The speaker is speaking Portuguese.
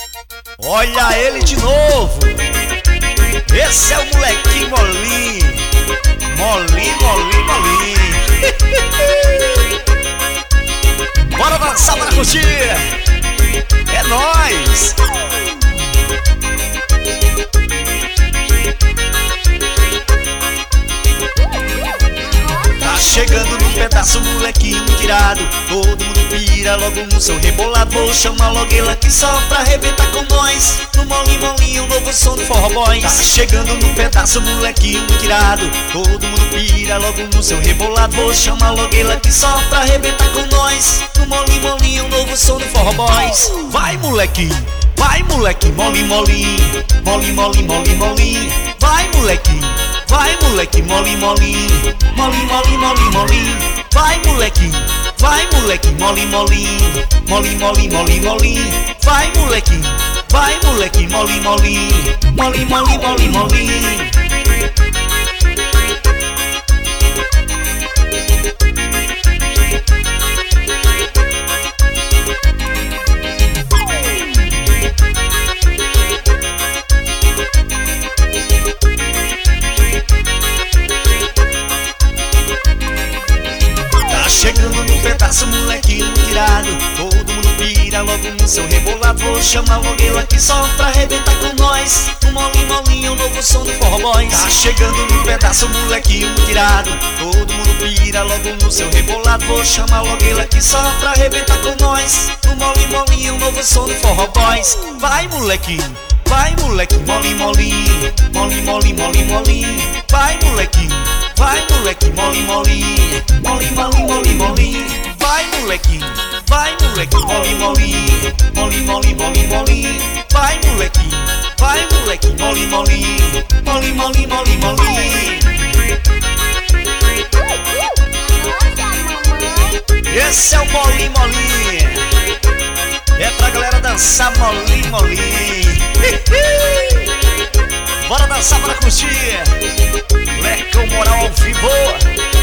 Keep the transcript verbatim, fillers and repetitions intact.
Olha ele de novo. Esse é o molequinho molinho. Molinho, molinho, molinho. Bora dançar, bora curtir. É nóis. Tá chegando no pedaço, molequinho tirado. Todo mundo pira logo no seu rebolado. Vou chamar logo ele aqui só pra arrebentar com nós. No molinho, molinho, o novo som do Forró Boys. Tá chegando no pedaço, molequinho tirado. Todo mundo pira logo no seu rebolado. Vou chamar logo ele aqui só pra arrebentar com nós. No molinho, molinho, o novo som do Forró Boys. Vai, molequinho, vai, molequinho, molinho, molinho. Molinho, molinho, molinho, molinho. Vai, molequinho, vai, moleque, mole, molinho. Mole, mole, mole, molinho. Vai, molequinho, vai, moleque, mole, molinho. Mole, mole, mole, molinho. Vai, molequinho, vai, moleque, mole, molinho. Mole, mole, mole, molinho. Chegando no pedaço, molequinho tirado. Todo mundo pira logo no seu rebolado. Vou chamar logo ele aqui só pra arrebentar com nós. No molinho, molinho, o novo som do Forró Boys. Tá chegando no pedaço, molequinho tirado. Todo mundo pira logo no seu rebolado. Vou chamar logo ele aqui só pra arrebentar com nós. No molinho, molinho, o novo som do Forró Boys. Vai, molequinho, vai, molequinho, molinho, molinho. Molinho, molinho, molinho, molinho. Vai, molequinho, vai, molequinho, molinho, molinho. Molinho, molinho, molinho, molinho. Vai, molequinho, vai, molequinho, molinho, molinho. Molinho, molinho, molinho, molinho. Vai, molequinho, vai, molequinho, molinho, molinho. Molinho, molinho, molinho, molinho. Esse é o molinho, molinho. É pra galera dançar molinho, molinho. Bora dançar, bora curtir. Lecão Moral ao vivo.